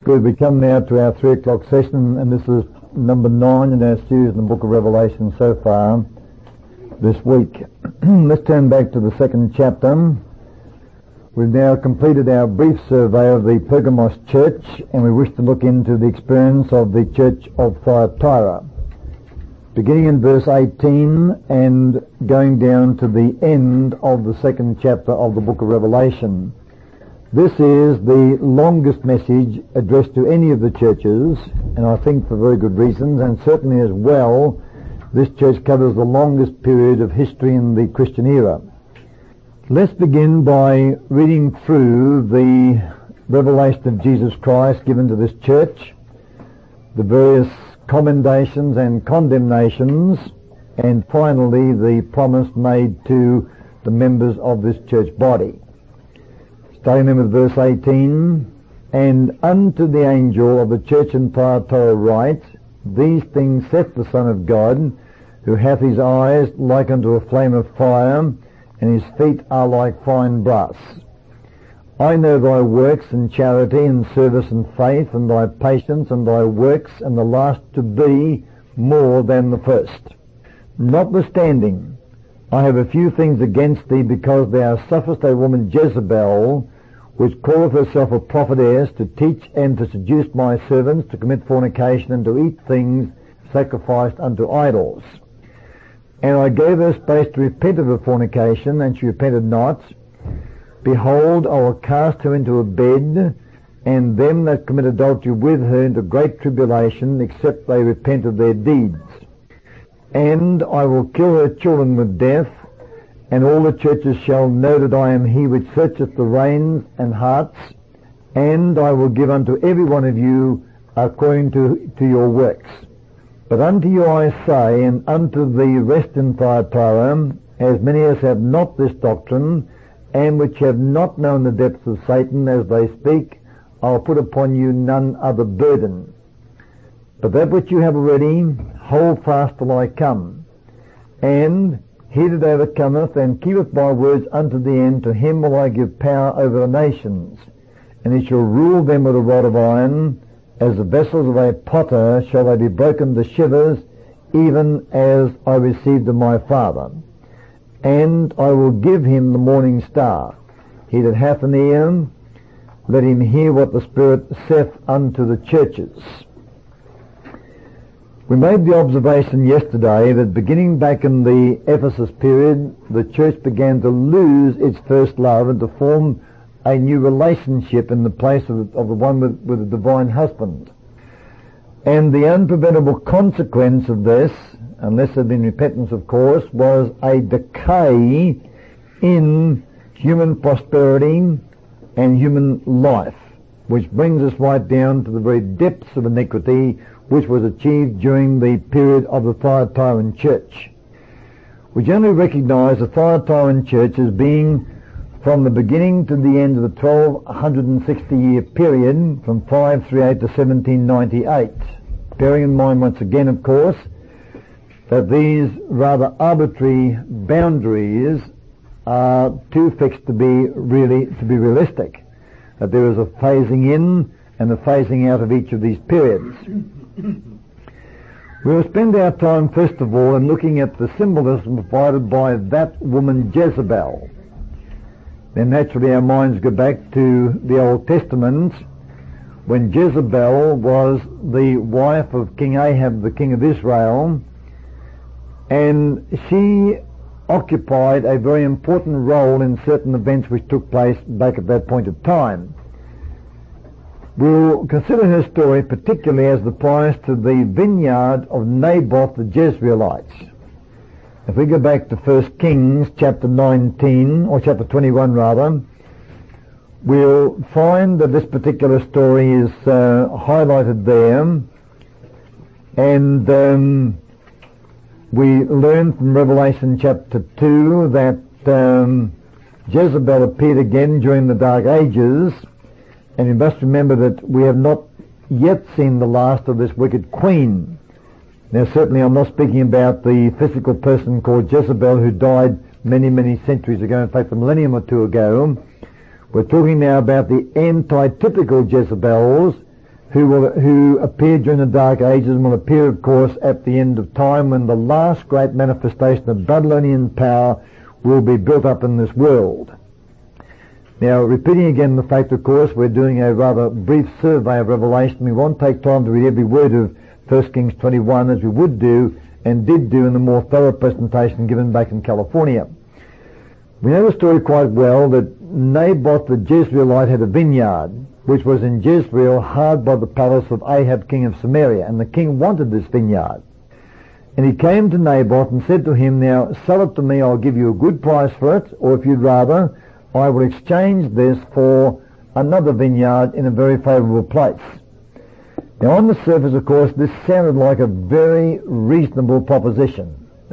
Good. We come now to our 3 o'clock session, and this is number 9 in our series in the book of Revelation so far this week. Let's turn back to the 2nd chapter. We've now completed our brief survey of the Pergamos church, and we wish to look into the experience of the church of Thyatira, beginning in verse 18 and going down to the end of the 2nd chapter of the book of Revelation. This is the longest message addressed to any of the churches, and I think for very good reasons, and certainly as well, this church covers the longest period of history in the Christian era. Let's begin by reading through the revelation of Jesus Christ given to this church, the various commendations and condemnations, and finally the promise made to the members of this church body. Starting then with verse 18, "And unto the angel of the church in Thyatira write, These things saith the Son of God, who hath his eyes like unto a flame of fire, and his feet are like fine brass. I know thy works and charity and service and faith and thy patience and thy works, and the last to be more than the first. Notwithstanding, I have a few things against thee, because thou sufferest a woman Jezebel, which calleth herself a prophetess, to teach and to seduce my servants to commit fornication and to eat things sacrificed unto idols. And I gave her space to repent of her fornication, and she repented not. Behold, I will cast her into a bed, and them that commit adultery with her into great tribulation, except they repent of their deeds. And I will kill her children with death, and all the churches shall know that I am he which searcheth the reins and hearts, and I will give unto every one of you according to your works. But unto you I say, and unto the rest in Thyatira, as many as have not this doctrine, and which have not known the depths of Satan, as they speak, I will put upon you none other burden. But that which you have already, hold fast till I come. And he that overcometh and keepeth my words unto the end, to him will I give power over the nations, and he shall rule them with a rod of iron. As the vessels of a potter shall they be broken to shivers, even as I received of my Father. And I will give him the morning star. He that hath an ear, let him hear what the Spirit saith unto the churches." We made the observation yesterday that beginning back in the Ephesus period, the church began to lose its first love and to form a new relationship in the place of the one with the divine husband. And the unpreventable consequence of this, unless there had been repentance of course, was a decay in human prosperity and human life, which brings us right down to the very depths of iniquity which was achieved during the period of the Thyatiran church. We generally recognize the Thyatiran church as being from the beginning to the end of the 1260-year period, from 538 to 1798. Bearing in mind once again, of course, that these rather arbitrary boundaries are too fixed to be realistic, that there is a phasing in and a phasing out of each of these periods. We will spend our time first of all in looking at the symbolism provided by that woman Jezebel. Then naturally our minds go back to the Old Testament, when Jezebel was the wife of King Ahab, the king of Israel, and she occupied a very important role in certain events which took place back at that point of time. We'll consider her story particularly as the applies to the vineyard of Naboth the Jezreelites. If we go back to 1 Kings chapter 19, or chapter 21 rather, we'll find that this particular story is highlighted there, and we learn from Revelation chapter 2 that Jezebel appeared again during the Dark Ages. And you must remember that we have not yet seen the last of this wicked queen. Now certainly I'm not speaking about the physical person called Jezebel who died many, many centuries ago, in fact a millennium or two ago. We're talking now about the anti-typical Jezebels who appeared during the Dark Ages and will appear, of course, at the end of time when the last great manifestation of Babylonian power will be built up in this world. Now, repeating again the fact, of course, we're doing a rather brief survey of Revelation. We won't take time to read every word of 1 Kings 21 as we would do and did do in the more thorough presentation given back in California. We know the story quite well that Naboth the Jezreelite had a vineyard which was in Jezreel hard by the palace of Ahab king of Samaria, and the king wanted this vineyard. And he came to Naboth and said to him, now sell it to me, I'll give you a good price for it, or if you'd rather, I will exchange this for another vineyard in a very favourable place. Now on the surface, of course, this sounded like a very reasonable proposition,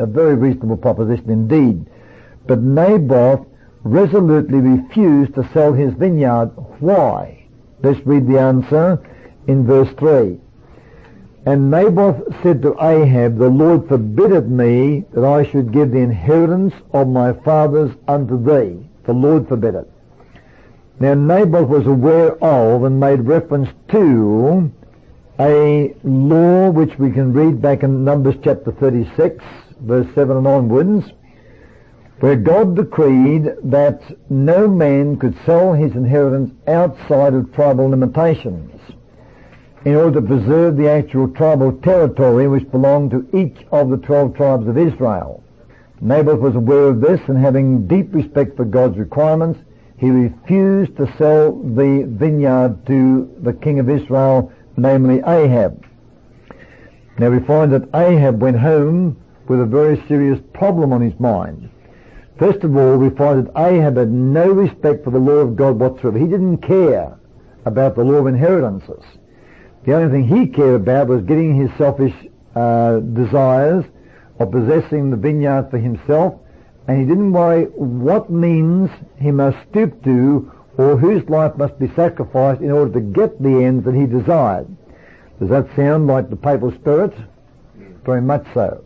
indeed. But Naboth resolutely refused to sell his vineyard. Why? Let's read the answer in verse 3. And Naboth said to Ahab, the Lord forbiddeth me that I should give the inheritance of my fathers unto thee. The Lord forbid it. Now Naboth was aware of and made reference to a law which we can read back in Numbers chapter 36, verse 7 and onwards, where God decreed that no man could sell his inheritance outside of tribal limitations in order to preserve the actual tribal territory which belonged to each of the 12 tribes of Israel. Naboth was aware of this, and having deep respect for God's requirements, he refused to sell the vineyard to the king of Israel, namely Ahab. Now we find that Ahab went home with a very serious problem on his mind. First of all, we find that Ahab had no respect for the law of God whatsoever. He didn't care about the law of inheritances. The only thing he cared about was getting his selfish desires of possessing the vineyard for himself, and he didn't worry what means he must stoop to or whose life must be sacrificed in order to get the ends that he desired. Does that sound like the papal spirit? Very much so.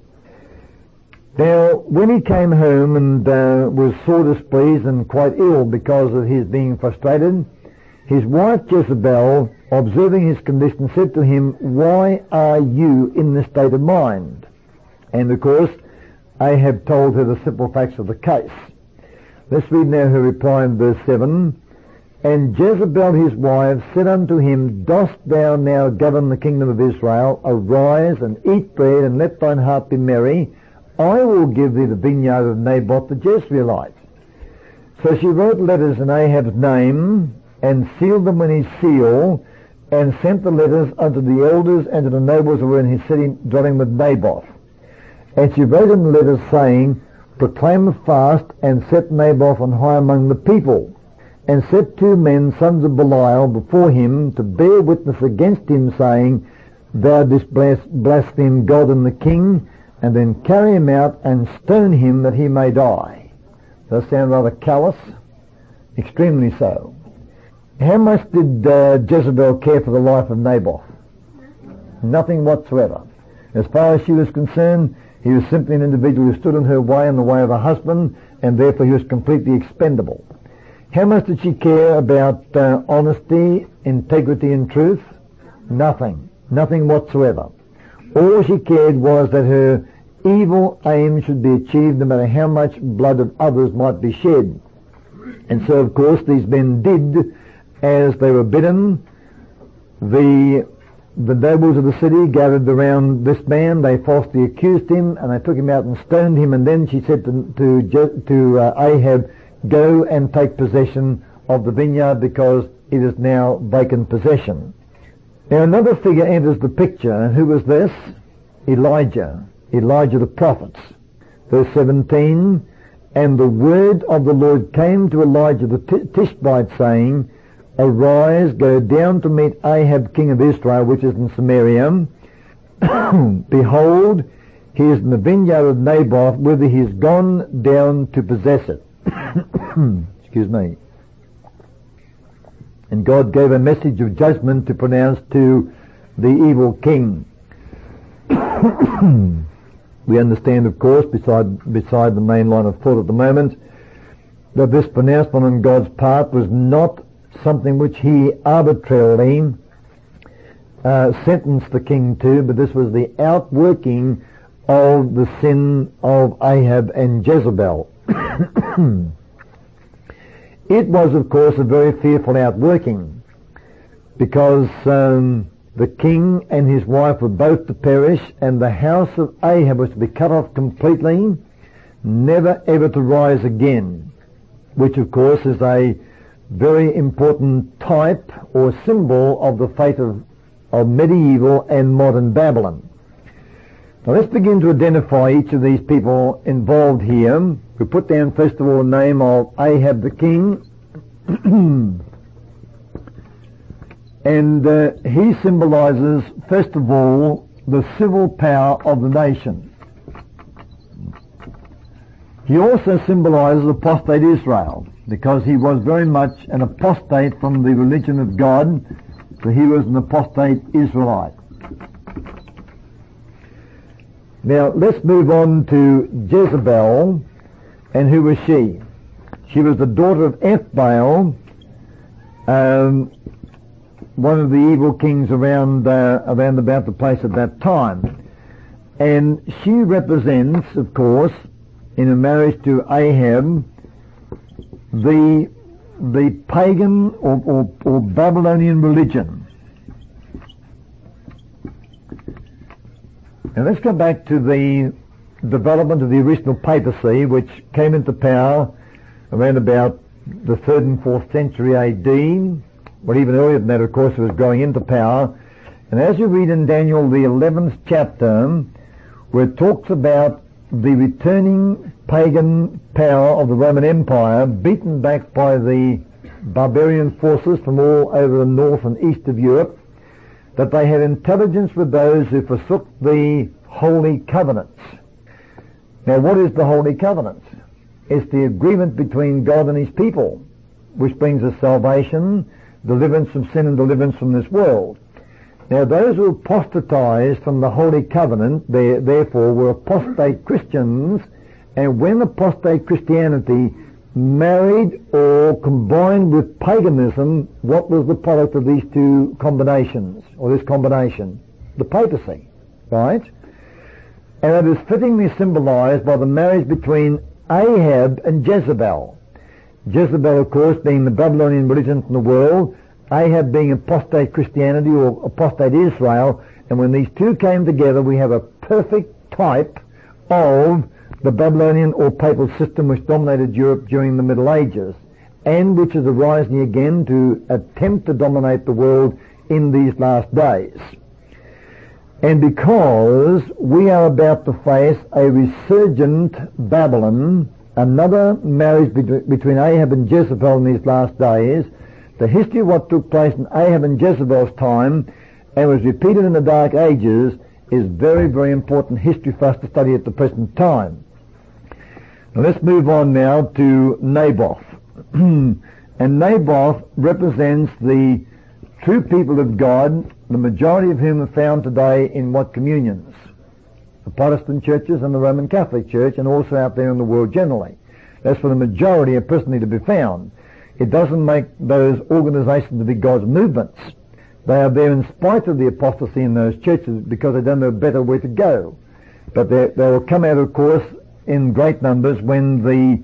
Now, when he came home and was sore displeased and quite ill because of his being frustrated, his wife Jezebel, observing his condition, said to him, why are you in this state of mind? And of course, Ahab told her the simple facts of the case. Let's read now her reply in verse 7. And Jezebel his wife said unto him, dost thou now govern the kingdom of Israel? Arise and eat bread, and let thine heart be merry. I will give thee the vineyard of Naboth the Jezreelite. So she wrote letters in Ahab's name, and sealed them in his seal, and sent the letters unto the elders and to the nobles who were in his city dwelling with Naboth. And she wrote in the letters, saying, proclaim a fast, and set Naboth on high among the people, and set 2 men, sons of Belial, before him, to bear witness against him, saying, thou didst blaspheme God and the king, and then carry him out and stone him that he may die. Does that sound rather callous? Extremely so. How much did Jezebel care for the life of Naboth? Nothing whatsoever. As far as she was concerned, he was simply an individual who stood in her way, in the way of her husband, and therefore he was completely expendable. How much did she care about honesty, integrity and truth? Nothing. Nothing whatsoever. All she cared was that her evil aim should be achieved no matter how much blood of others might be shed. And so, of course, these men did as they were bidden. The nobles of the city gathered around this man. They falsely accused him, and they took him out and stoned him. And then she said to Ahab, go and take possession of the vineyard, because it is now vacant possession. Now another figure enters the picture, and who was this? Elijah the prophet. Verse 17, and the word of the Lord came to Elijah the Tishbite, saying, arise, go down to meet Ahab king of Israel, which is in Samaria. Behold, he is in the vineyard of Naboth, whither he is gone down to possess it. Excuse me. And God gave a message of judgment to pronounce to the evil king. We understand, of course, beside the main line of thought at the moment, that this pronouncement on God's part was not something which he arbitrarily sentenced the king to, but this was the outworking of the sin of Ahab and Jezebel. It was, of course, a very fearful outworking, because the king and his wife were both to perish, and the house of Ahab was to be cut off completely, never ever to rise again, which of course is a very important type or symbol of the fate of medieval and modern Babylon. Now let's begin to identify each of these people involved here. We put down first of all the name of Ahab the king. And he symbolizes, first of all, the civil power of the nation. He also symbolizes apostate Israel, because he was very much an apostate from the religion of God, so he was an apostate Israelite. Now let's move on to Jezebel. And who was she? She was the daughter of Ethbaal, one of the evil kings around about the place at that time. And she represents, of course, in a marriage to Ahab, the pagan or Babylonian religion. Now let's go back to the development of the original papacy, which came into power around about the 3rd and 4th century AD, but even earlier than that, of course, it was growing into power. And as you read in Daniel, the 11th chapter, where it talks about the returning pagan power of the Roman Empire, beaten back by the barbarian forces from all over the north and east of Europe, that they had intelligence with those who forsook the Holy Covenants. Now, what is the Holy Covenant? It's the agreement between God and his people, which brings us salvation, deliverance from sin and deliverance from this world. Now, those who apostatized from the Holy Covenant, therefore, were apostate Christians, and when apostate Christianity married or combined with paganism, what was the product of these two combinations, or this combination? The papacy, right? And it is fittingly symbolized by the marriage between Ahab and Jezebel. Jezebel, of course, being the Babylonian religion from the world, Ahab being apostate Christianity or apostate Israel, and when these two came together, we have a perfect type of the Babylonian or papal system which dominated Europe during the Middle Ages, and which is arising again to attempt to dominate the world in these last days. And because we are about to face a resurgent Babylon, another marriage between Ahab and Jezebel in these last days, the history of what took place in Ahab and Jezebel's time and was repeated in the Dark Ages is very, very important history for us to study at the present time. Now let's move on now to Naboth. And Naboth represents the true people of God, the majority of whom are found today in what communions? The Protestant churches and the Roman Catholic Church, and also out there in the world generally. That's for the majority are presently to be found. It doesn't make those organizations to be God's movements. They are there in spite of the apostasy in those churches because they don't know better where to go. But they will come out, of course, in great numbers when the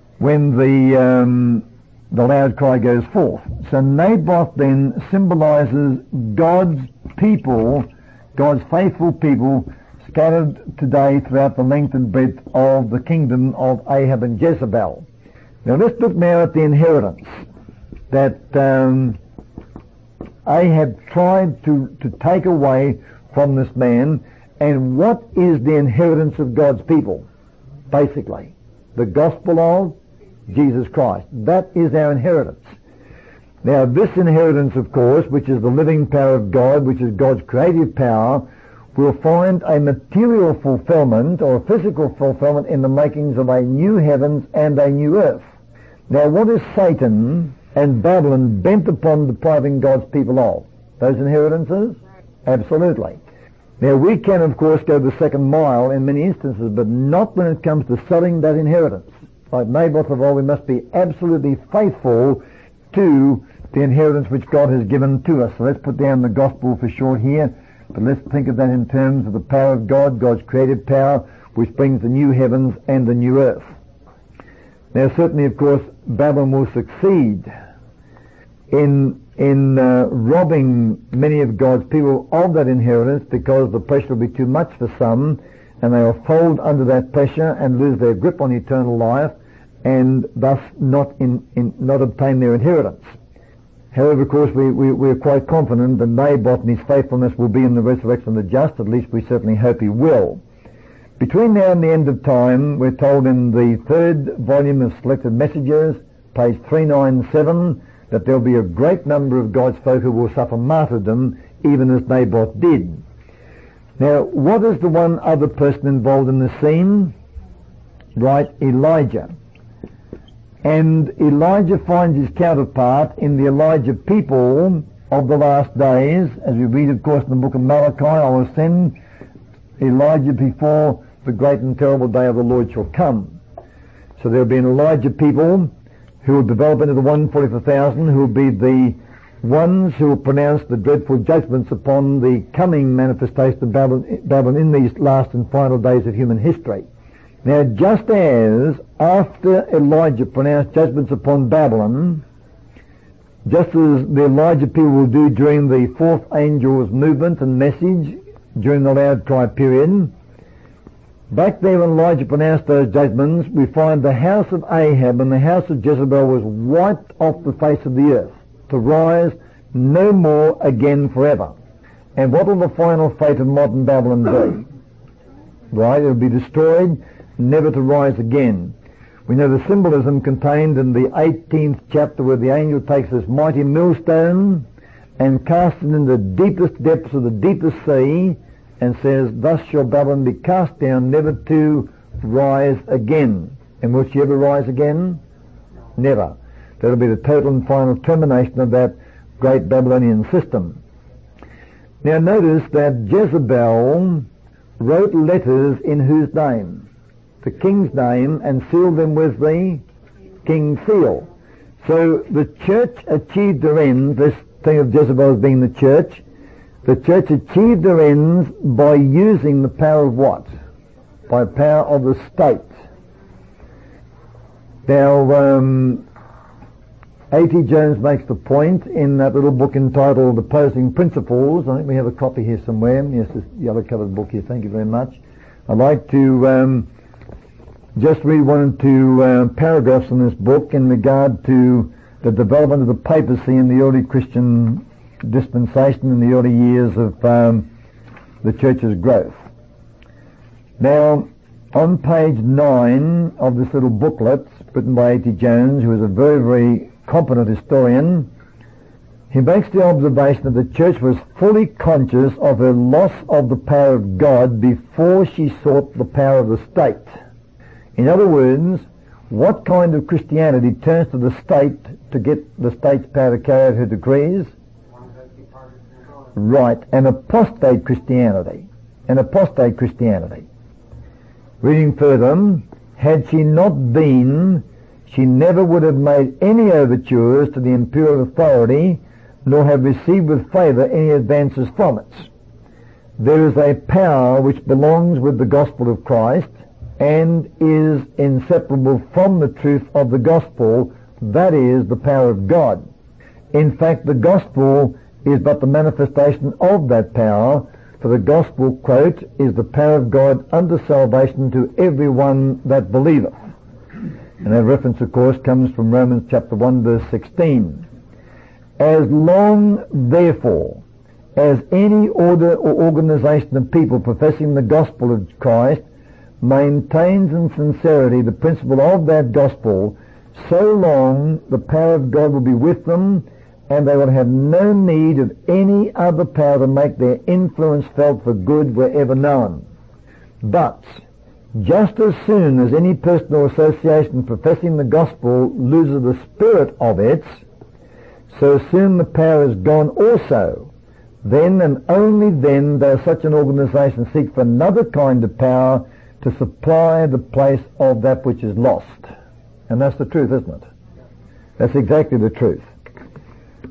loud cry goes forth. So Naboth then symbolizes God's people, God's faithful people, scattered today throughout the length and breadth of the kingdom of Ahab and Jezebel. Now let's look now at the inheritance that Ahab tried to take away from this man. And what is the inheritance of God's people? Basically, the gospel of Jesus Christ. That is our inheritance. Now this inheritance, of course, which is the living power of God, which is God's creative power, will find a material fulfillment or a physical fulfillment in the makings of a new heavens and a new earth. Now what is Satan and Babylon bent upon depriving God's people of? Those inheritances? Absolutely. Now we can, of course, go the second mile in many instances, but not when it comes to selling that inheritance. Like Naboth of old, we must be absolutely faithful to the inheritance which God has given to us. So let's put down the gospel for short here, but let's think of that in terms of the power of God, God's creative power, which brings the new heavens and the new earth. Now certainly, of course, Babylon will succeed in robbing many of God's people of that inheritance, because the pressure will be too much for some, and they will fold under that pressure and lose their grip on eternal life, and thus not obtain their inheritance. However, of course, we're quite confident that Naboth and his faithfulness will be in the resurrection of the just. At least we certainly hope he will. Between now and the end of time, we're told in the 3rd volume of Selected Messages, page 397, that there'll be a great number of God's folk who will suffer martyrdom, even as Naboth did. Now, what is the one other person involved in the scene? Right, Elijah. And Elijah finds his counterpart in the Elijah people of the last days. As we read, of course, in the book of Malachi, I will send Elijah before the great and terrible day of the Lord shall come. So there will be an Elijah people who will develop into the 144,000, who will be the ones who will pronounce the dreadful judgments upon the coming manifestation of Babylon in these last and final days of human history. Now, just as after Elijah pronounced judgments upon Babylon, just as the Elijah people will do during the 4th angel's movement and message during the loud cry period, back there when Elijah pronounced those judgments, we find the house of Ahab and the house of Jezebel was wiped off the face of the earth, to rise no more again forever. And what will the final fate of modern Babylon be? Right, it will be destroyed, never to rise again. We know the symbolism contained in the 18th chapter, where the angel takes this mighty millstone and casts it in the deepest depths of the deepest sea, and says, thus shall Babylon be cast down, never to rise again. And will she ever rise again? Never. That will be the total and final termination of that great Babylonian system. Now notice that Jezebel wrote letters in whose name? The king's name, and sealed them with the king's seal. So the church achieved their ends, this thing of Jezebel as being the church achieved their ends by using the power of what? By power of the state. Now, A.T. Jones makes the point in that little book entitled Opposing Principles. I think we have a copy here somewhere. Yes, this yellow-covered book here. Thank you very much. I'd like to just read one or two paragraphs in this book in regard to the development of the papacy in the early Christian dispensation in the early years of the church's growth. Now, on page 9 of this little booklet written by A.T. Jones, who is a very, very competent historian, he makes the observation that the church was fully conscious of her loss of the power of God before she sought the power of the state. In other words, what kind of Christianity turns to the state to get the state's power to carry out her decrees? Right, an apostate Christianity. An apostate Christianity. Reading further, had she not been, she never would have made any overtures to the imperial authority, nor have received with favour any advances from it. There is a power which belongs with the gospel of Christ, and is inseparable from the truth of the gospel, that is, the power of God. In fact, the gospel is but the manifestation of that power, for the gospel, quote, is the power of God unto salvation to everyone that believeth. And that reference, of course, comes from Romans chapter 1, verse 16. As long, therefore, as any order or organization of people professing the gospel of Christ maintains in sincerity the principle of that gospel, so long the power of God will be with them, and they will have no need of any other power to make their influence felt for good wherever known. But just as soon as any person or association professing the gospel loses the spirit of it, so soon the power is gone also. Then and only then does such an organization seek for another kind of power to supply the place of that which is lost. And that's the truth, isn't it? That's exactly the truth.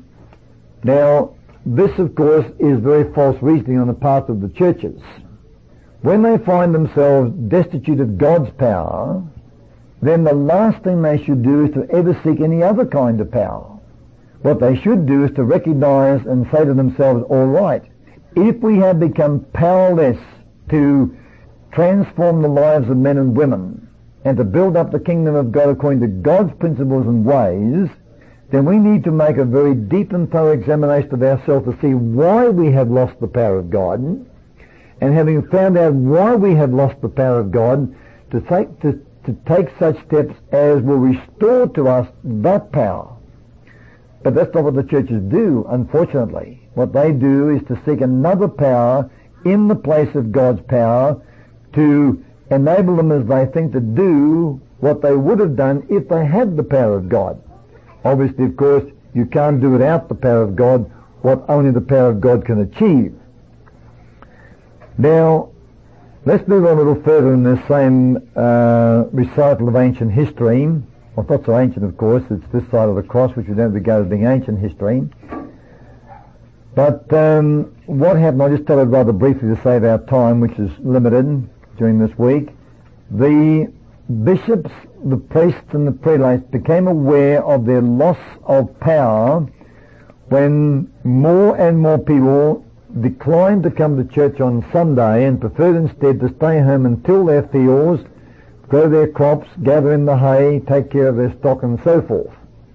Now, this, of course, is very false reasoning on the part of the churches. When they find themselves destitute of God's power, then the last thing they should do is to ever seek any other kind of power. What they should do is to recognize and say to themselves, all right, if we have become powerless to transform the lives of men and women and to build up the kingdom of God according to God's principles and ways, then we need to make a very deep and thorough examination of ourselves to see why we have lost the power of God, and having found out why we have lost the power of God, to take such steps as will restore to us that power. But that's not what the churches do, unfortunately. What they do is to seek another power in the place of God's power to enable them, as they think, to do what they would have done if they had the power of God. Obviously, of course, you can't do without the power of God what only the power of God can achieve. Now, let's move on a little further in this same recital of ancient history. Well, it's not so ancient, of course. It's this side of the cross, which we don't regard as being ancient history. But what happened, I'll just tell it rather briefly to save our time, which is limited during this week. The bishops, the priests and the prelates became aware of their loss of power when more and more people declined to come to church on Sunday and preferred instead to stay home and till their fields, grow their crops, gather in the hay, take care of their stock and so forth.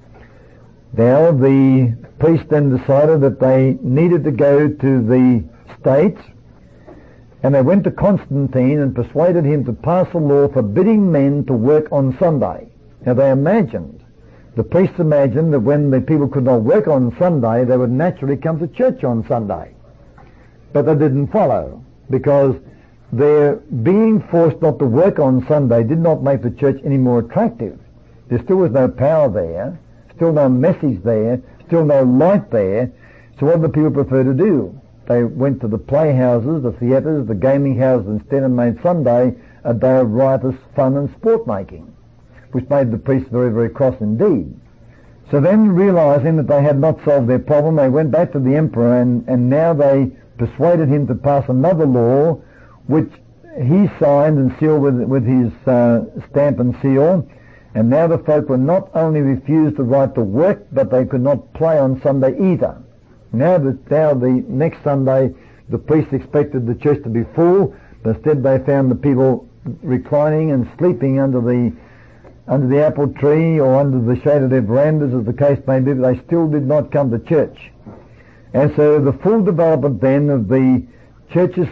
Now the priest then decided that they needed to go to the States, and they went to Constantine and persuaded him to pass a law forbidding men to work on Sunday. Now the priests imagined that when the people could not work on Sunday, they would naturally come to church on Sunday. But that didn't follow, because their being forced not to work on Sunday did not make the church any more attractive. There still was no power there, still no message there, still no light there. So what did the people prefer to do? They went to the playhouses, the theatres, the gaming houses instead, and made Sunday a day of riotous fun and sport making, which made the priests very, very cross indeed. So then, realizing that they had not solved their problem, they went back to the emperor, and now they persuaded him to pass another law, which he signed and sealed with his stamp and seal. And now the folk were not only refused the right to work, but they could not play on Sunday either. Now the next Sunday, the priests expected the church to be full, but instead they found the people reclining and sleeping under the apple tree or under the shade of their verandas, as the case may be, but they still did not come to church. And so the full development then of the church's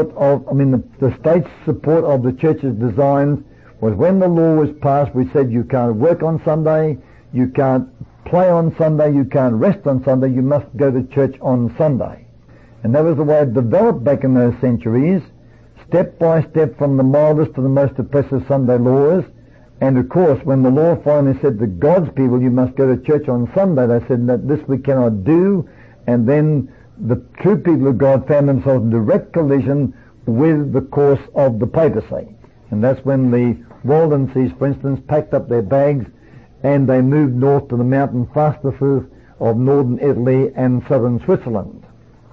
the state's support of the church's designs was when the law was passed, we said you can't work on Sunday, you can't play on Sunday, you can't rest on Sunday, you must go to church on Sunday. And that was the way it developed back in those centuries, step by step, from the mildest to the most oppressive Sunday laws. And of course, when the law finally said to God's people, you must go to church on Sunday, they said that this we cannot do. And then the true people of God found themselves in direct collision with the course of the papacy. And that's when the Waldenses, for instance, packed up their bags and they moved north to the mountain fastnesses of northern Italy and southern Switzerland.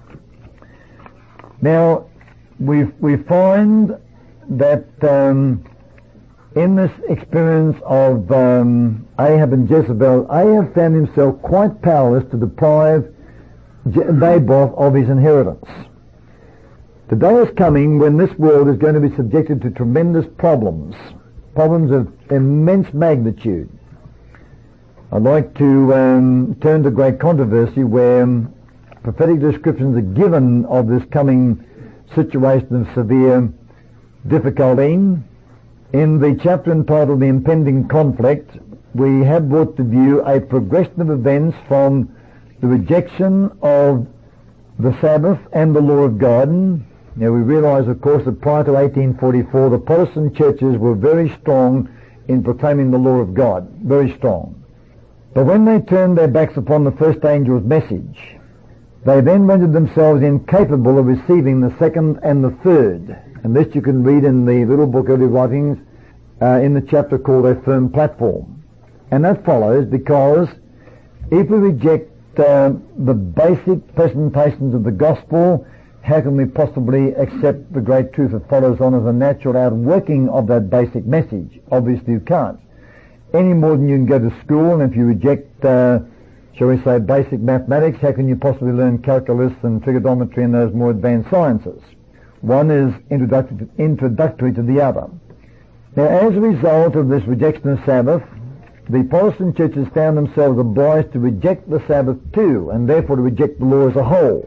Now, we find that in this experience of Ahab and Jezebel, Ahab found himself quite powerless to deprive Naboth of his inheritance. The day is coming when this world is going to be subjected to tremendous problems of immense magnitude. I'd like to turn to great controversy, where prophetic descriptions are given of this coming situation of severe difficulty. In the chapter entitled The Impending Conflict, we have brought to view a progression of events from the rejection of the Sabbath and the law of God. Now we realize, of course, that prior to 1844 the Protestant churches were very strong in proclaiming the law of God, very strong. But when they turned their backs upon the first angel's message, they then rendered themselves incapable of receiving the second and the third. And this you can read in the little book Early Writings in the chapter called A Firm Platform. And that follows because if we reject the basic presentations of the gospel, how can we possibly accept the great truth that follows on as a natural outworking of that basic message? Obviously you can't. Any more than you can go to school, and if you reject, shall we say, basic mathematics, how can you possibly learn calculus and trigonometry and those more advanced sciences? One is introductory to the other. Now, as a result of this rejection of Sabbath, the Protestant churches found themselves obliged to reject the Sabbath too, and therefore to reject the law as a whole.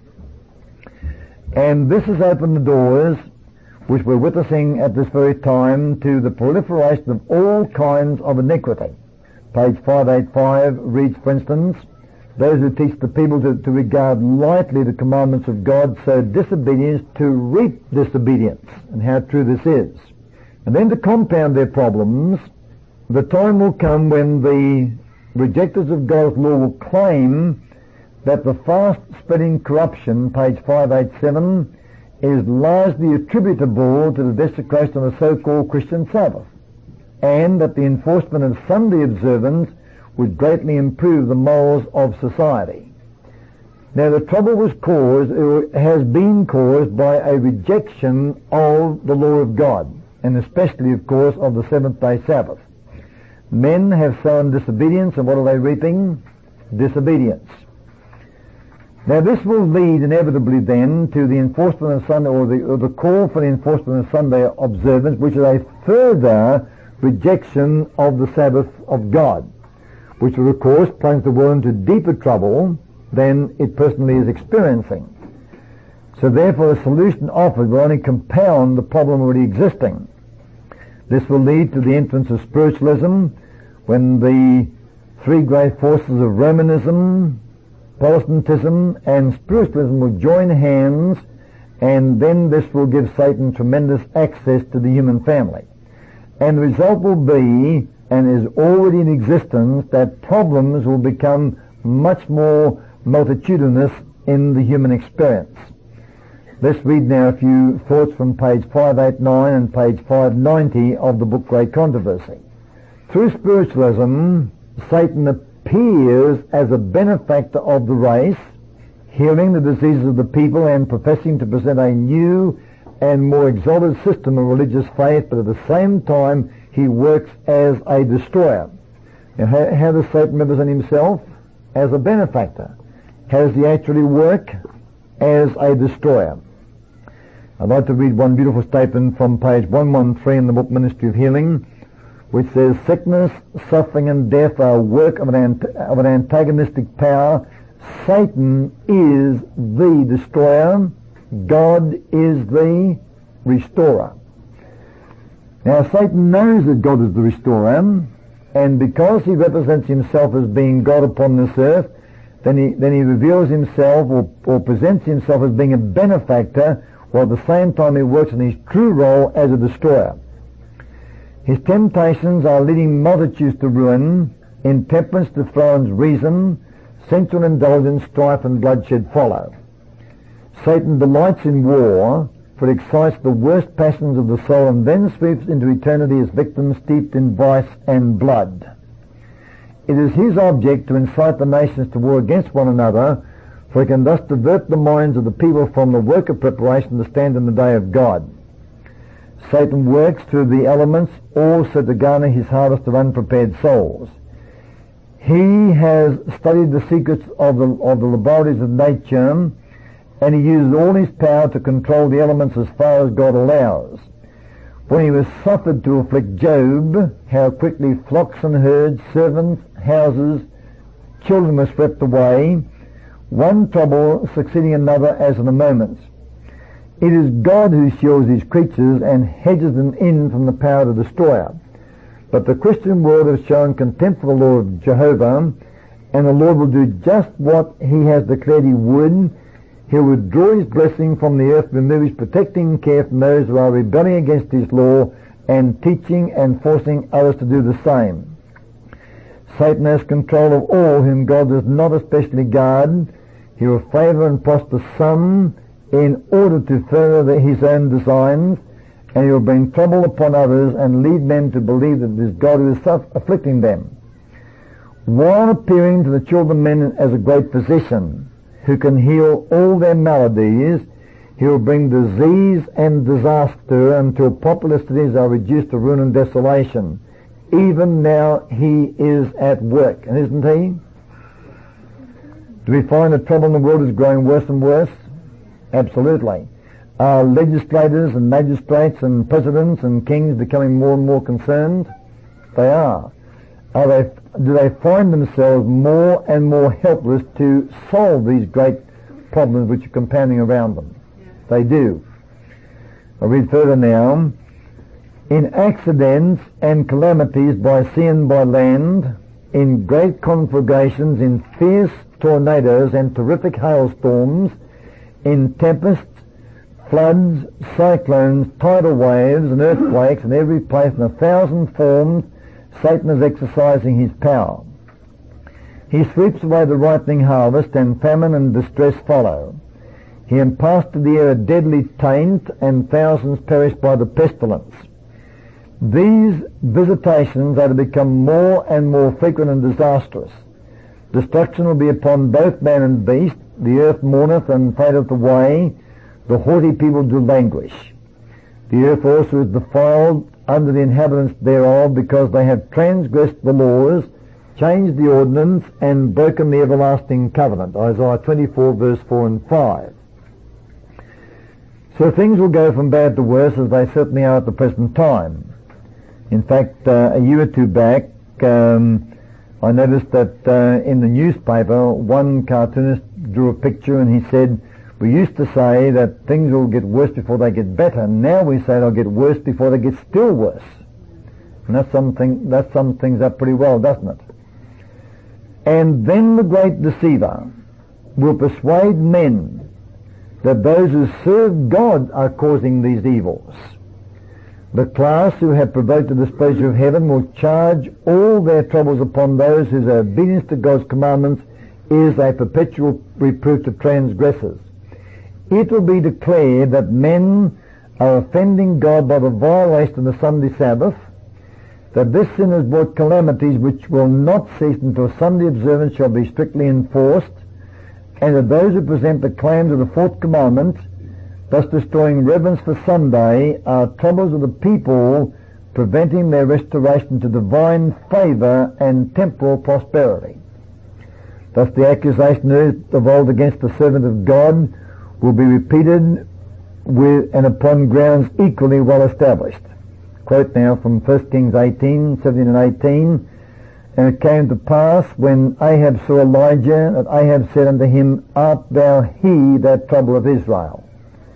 And this has opened the doors, which we're witnessing at this very time, to the proliferation of all kinds of iniquity. Page 585 reads, for instance, those who teach the people to regard lightly the commandments of God, sow disobedience to reap disobedience, and how true this is. And then to compound their problems, the time will come when the rejectors of God's law will claim that the fast-spreading corruption, page 587, is largely attributable to the desecration of the so-called Christian Sabbath, and that the enforcement of Sunday observance would greatly improve the morals of society. Now, the trouble was caused, or has been caused, by a rejection of the law of God, and especially, of course, of the seventh-day Sabbath. Men have sown disobedience, and what are they reaping? Disobedience. Now, this will lead inevitably then to the enforcement of Sunday, or the call for the enforcement of Sunday observance, which is a further rejection of the Sabbath of God, which will, of course, plunge the world into deeper trouble than it personally is experiencing. So therefore, a solution offered will only compound the problem already existing. This will lead to the entrance of spiritualism, when the three great forces of Romanism, Protestantism, and spiritualism will join hands, and then this will give Satan tremendous access to the human family. And the result will be, and is already in existence, that problems will become much more multitudinous in the human experience. Let's read now a few thoughts from page 589 and page 590 of the book Great Controversy. Through spiritualism, Satan appears as a benefactor of the race, healing the diseases of the people and professing to present a new and more exalted system of religious faith, but at the same time he works as a destroyer. Now, how does Satan represent himself? As a benefactor. How does he actually work? As a destroyer. I'd like to read one beautiful statement from page 113 in the book Ministry of Healing, which says, sickness, suffering and death are a work of an antagonistic power. Satan is the destroyer. God is the restorer. Now, Satan knows that God is the restorer, and because he represents himself as being God upon this earth, then he reveals himself or presents himself as being a benefactor, while at the same time he works in his true role as a destroyer. His temptations are leading multitudes to ruin, intemperance dethrones reason, sensual indulgence, strife and bloodshed follow. Satan delights in war, for it excites the worst passions of the soul and then sweeps into eternity as victims steeped in vice and blood. It is his object to incite the nations to war against one another, for he can thus divert the minds of the people from the work of preparation to stand in the day of God. Satan works through the elements also to garner his harvest of unprepared souls. He has studied the secrets of the laboratories of nature, and he uses all his power to control the elements as far as God allows. When he was suffered to afflict Job, how quickly flocks and herds, servants, houses, children were swept away, one trouble succeeding another as in a moment. It is God who shields his creatures and hedges them in from the power of the destroyer. But the Christian world has shown contempt for the law of Jehovah, and the Lord will do just what he has declared he would. He'll withdraw his blessing from the earth, remove his protecting care from those who are rebelling against his law and teaching and forcing others to do the same. Satan has control of all whom God does not especially guard. He will favour and prosper some in order to further his own designs, and he will bring trouble upon others and lead men to believe that it is God who is afflicting them. while appearing to the children of men as a great physician who can heal all their maladies, he will bring disease and disaster until populous cities are reduced to ruin and desolation. Even now he is at work, and isn't he? Do we find that trouble in the world is growing worse and worse? Absolutely. Are legislators and magistrates and presidents and kings becoming more and more concerned? They are. Do they find themselves more and more helpless to solve these great problems which are compounding around them? They do. I'll read further now. In accidents and calamities by sea and by land, in great conflagrations, in fierce tornadoes and terrific hailstorms, in tempests, floods, cyclones, tidal waves and earthquakes in every place in 1,000 forms, Satan is exercising his power. He sweeps away the ripening harvest, and famine and distress follow. He imparts to the air a deadly taint, and thousands perish by the pestilence. These visitations are to become more and more frequent and disastrous. Destruction will be upon both man and beast. The earth mourneth and fadeth away. The haughty people do languish. The earth also is defiled under the inhabitants thereof, because they have transgressed the laws, changed the ordinance, and broken the everlasting covenant. Isaiah 24 verse 4 and 5. So things will go from bad to worse, as they certainly are at the present time. In fact, a year or two back, I noticed that in the newspaper, one cartoonist drew a picture and he said, we used to say that things will get worse before they get better. Now we say they'll get worse before they get still worse. And that sums things up pretty well, doesn't it? And then the great deceiver will persuade men that those who serve God are causing these evils. The class who have provoked the displeasure of heaven will charge all their troubles upon those whose obedience to God's commandments is a perpetual reproof to transgressors. It will be declared that men are offending God by the violation of the Sunday Sabbath, that this sin has brought calamities which will not cease until Sunday observance shall be strictly enforced, and that those who present the claims of the fourth commandment, thus destroying reverence for Sunday, are troubles of the people, preventing their restoration to divine favour and temporal prosperity. Thus the accusation of old against the servant of God will be repeated with and upon grounds equally well established. Quote now from 1 Kings 18, 17 and 18. And it came to pass, when Ahab saw Elijah, that Ahab said unto him, Art thou he that trouble of Israel?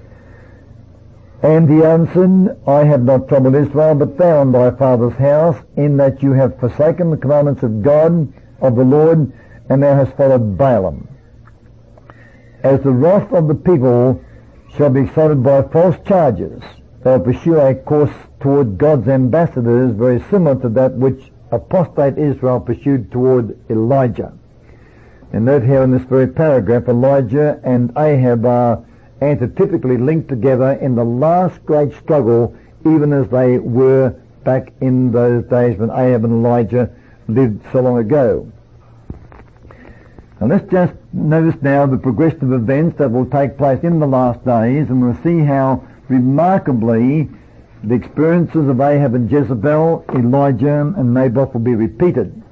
And he answered, I have not troubled Israel, but thou and thy father's house, in that you have forsaken the commandments of God, of the Lord, and thou hast followed Balaam. As the wrath of the people shall be excited by false charges, they will pursue a course toward God's ambassadors very similar to that which apostate Israel pursued toward Elijah. And note here in this very paragraph, Elijah and Ahab are antitypically linked together in the last great struggle, even as they were back in those days when Ahab and Elijah lived so long ago. Now let's just notice now the progressive events that will take place in the last days, and we'll see how remarkably the experiences of Ahab and Jezebel, Elijah and Naboth will be repeated.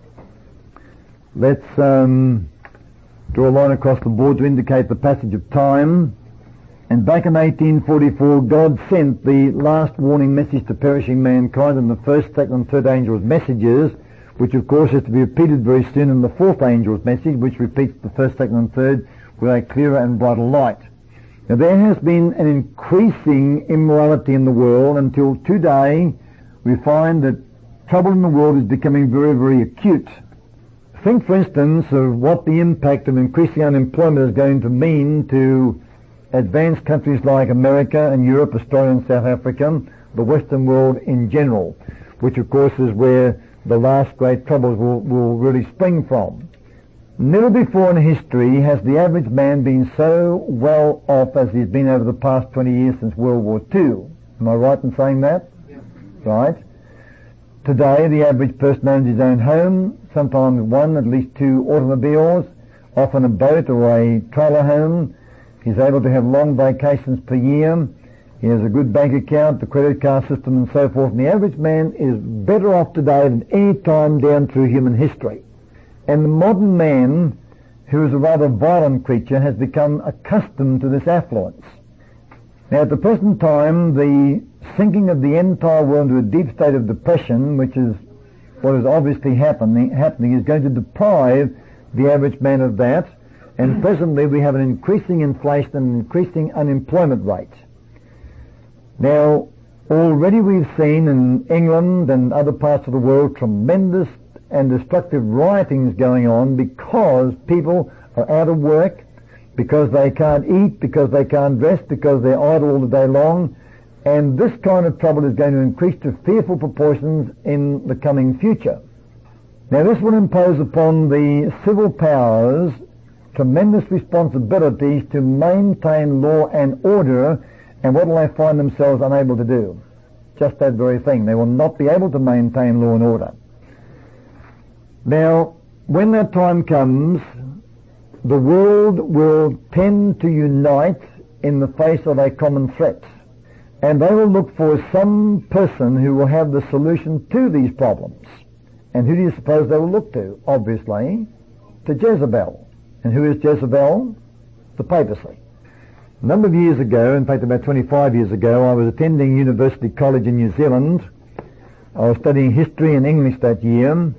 Let's draw a line across the board to indicate the passage of time. And back in 1844, God sent the last warning message to perishing mankind in the first, second and third angels' messages, which of course is to be repeated very soon in the fourth angel's message, which repeats the first, second and third with a clearer and brighter light. Now there has been an increasing immorality in the world until today we find that trouble in the world is becoming very, very acute. Think, for instance, of what the impact of increasing unemployment is going to mean to advanced countries like America and Europe, Australia and South Africa, the Western world in general, which of course is where the last great troubles will really spring from. Never before in history has the average man been so well off as he's been over the past 20 years since World War II. Am I right in saying that? Yeah. Right. Today the average person owns his own home, sometimes one, at least two automobiles, often a boat or a trailer home. He's able to have long vacations per year. He has a good bank account, the credit card system and so forth. And the average man is better off today than any time down through human history. And the modern man, who is a rather violent creature, has become accustomed to this affluence. Now at the present time, the sinking of the entire world into a deep state of depression, which is what is obviously happening, is going to deprive the average man of that. And presently we have an increasing inflation and an increasing unemployment rate. Now, already we've seen in England and other parts of the world tremendous and destructive riotings going on because people are out of work, because they can't eat, because they can't dress, because they're idle all the day long. And this kind of trouble is going to increase to fearful proportions in the coming future. Now, this will impose upon the civil powers tremendous responsibilities to maintain law and order. And what will they find themselves unable to do? Just that very thing. They will not be able to maintain law and order. Now, when that time comes, the world will tend to unite in the face of a common threat. And they will look for some person who will have the solution to these problems. And who do you suppose they will look to? Obviously, to Jezebel. And who is Jezebel? The papacy. A number of years ago, in fact about 25 years ago, I was attending University College in New Zealand. I was studying history and English that year.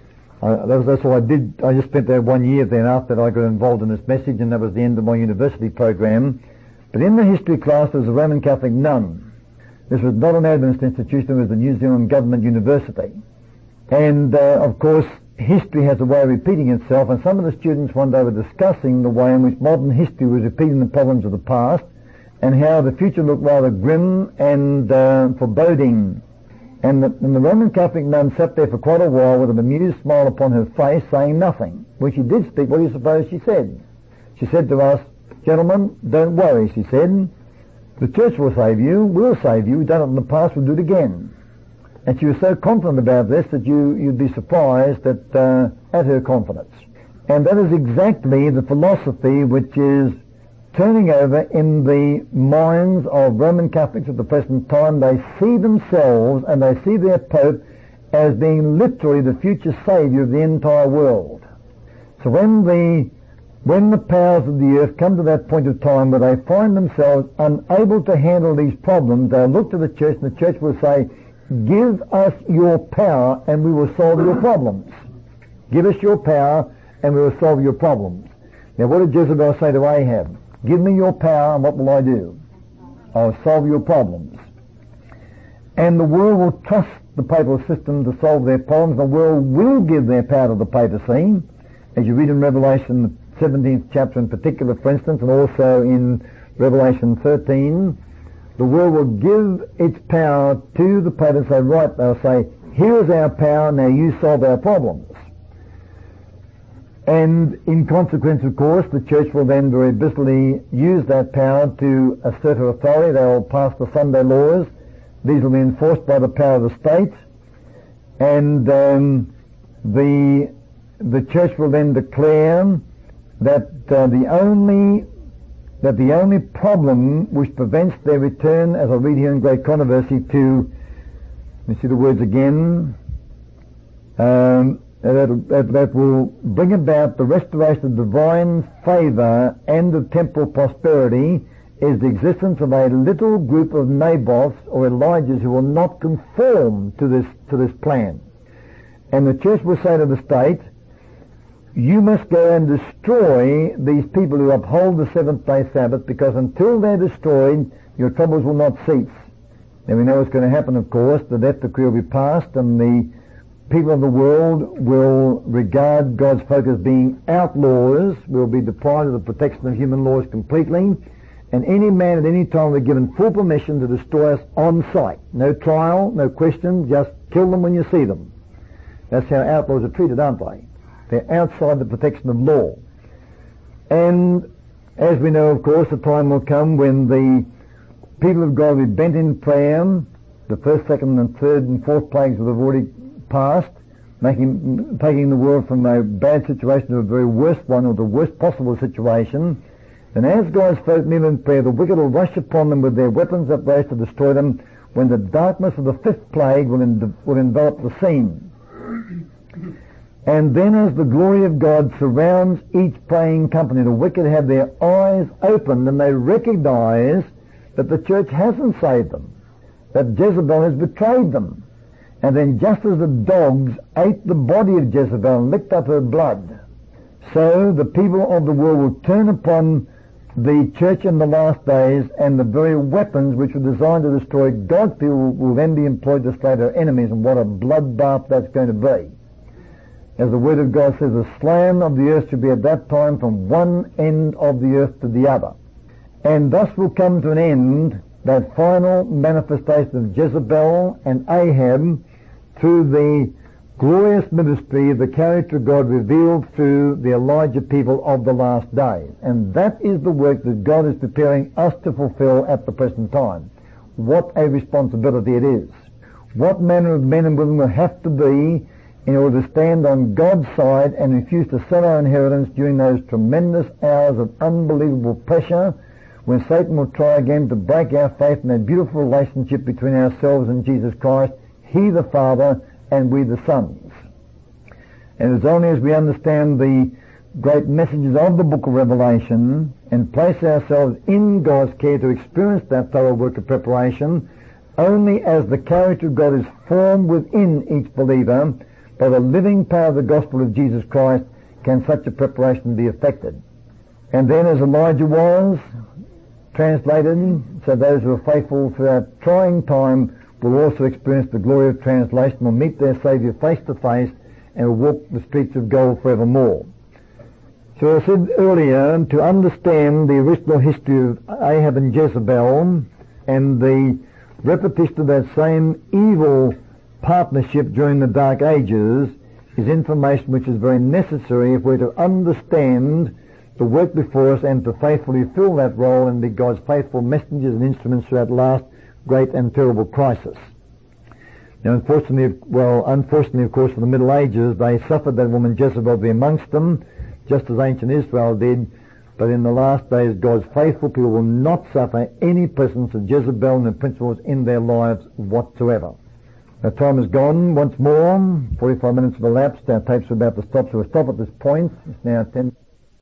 That's all I did. I just spent there 1 year. Then after that I got involved in this message, and that was the end of my university program. But in the history class there was a Roman Catholic nun. This was not an Adventist institution, it was the New Zealand Government University. And of course history has a way of repeating itself, and some of the students one day were discussing the way in which modern history was repeating the problems of the past, and how the future looked rather grim and foreboding. And the Roman Catholic nun sat there for quite a while with an amused smile upon her face, saying nothing. When she did speak, what do you suppose she said? She said to us, "Gentlemen, don't worry," she said. "The church will save you, we'll save you, we've done it in the past, we'll do it again." And she was so confident about this that you'd be surprised at her confidence. And that is exactly the philosophy which is turning over in the minds of Roman Catholics at the present time. They see themselves and they see their Pope as being literally the future saviour of the entire world. So when the powers of the earth come to that point of time where they find themselves unable to handle these problems, they'll look to the church and the church will say, "Give us your power and we will solve your problems. Give us your power and we will solve your problems." Now what did Jezebel say to Ahab? "Give me your power and what will I do? I'll solve your problems." And the world will trust the papal system to solve their problems. The world will give their power to the papacy, as you read in Revelation, the 17th chapter in particular, for instance, and also in Revelation 13. The world will give its power to the Pope and say, right, they'll say, "Here is our power, now you solve our problems." And in consequence, of course, the church will then very busily use that power to assert her authority. They'll pass the Sunday laws. These will be enforced by the power of the state. And the church will then declare that the only problem which prevents their return, as I read here in Great Controversy, to, let me see the words again, that will bring about the restoration of divine favour and of temporal prosperity, is the existence of a little group of Naboths or Elijahs who will not conform to this plan. And the church will say to the state, "You must go and destroy these people who uphold the seventh-day Sabbath, because until they're destroyed, your troubles will not cease." Now we know what's going to happen, of course. The death decree will be passed, and the people of the world will regard God's folk as being outlaws, will be deprived of the protection of human laws completely, and any man at any time will be given full permission to destroy us on sight. No trial, no question, just kill them when you see them. That's how outlaws are treated, aren't they? They're outside the protection of law. And as we know, of course, the time will come when the people of God will be bent in prayer. The first, second and third and fourth plagues will have already passed. taking the world from a bad situation to a very worst one, or the worst possible situation, then as God's folk kneel in prayer, the wicked will rush upon them with their weapons upraised to destroy them, when the darkness of the fifth plague will envelop the scene. And then as the glory of God surrounds each praying company, the wicked have their eyes opened and they recognize that the church hasn't saved them, that Jezebel has betrayed them. And then just as the dogs ate the body of Jezebel and licked up her blood, so the people of the world will turn upon the church in the last days, and the very weapons which were designed to destroy God's people will then be employed to slay their enemies, and what a bloodbath that's going to be. As the Word of God says, the slaying of the earth should be at that time from one end of the earth to the other. And thus will come to an end that final manifestation of Jezebel and Ahab through the glorious ministry of the character of God revealed through the Elijah people of the last days. And that is the work that God is preparing us to fulfill at the present time. What a responsibility it is. What manner of men and women will have to be in order to stand on God's side and refuse to sell our inheritance during those tremendous hours of unbelievable pressure, when Satan will try again to break our faith in a beautiful relationship between ourselves and Jesus Christ, He the Father and we the sons. And it's only as we understand the great messages of the book of Revelation and place ourselves in God's care to experience that thorough work of preparation, only as the character of God is formed within each believer by the living power of the gospel of Jesus Christ, can such a preparation be effected. And then as Elijah was translated, so those who are faithful throughout trying time will also experience the glory of translation, will meet their Saviour face to face, and will walk the streets of gold forevermore. So I said earlier, to understand the original history of Ahab and Jezebel and the repetition of that same evil partnership during the Dark Ages is information which is very necessary if we're to understand the work before us and to faithfully fill that role and be God's faithful messengers and instruments through that last great and terrible crisis. Now, unfortunately, of course, for the Middle Ages, they suffered that woman Jezebel be amongst them, just as ancient Israel did. But in the last days, God's faithful people will not suffer any presence of Jezebel and the principles in their lives whatsoever. Our time is gone once more. 45 minutes have elapsed. Our tapes are about to stop, so we'll stop at this point. It's now 10.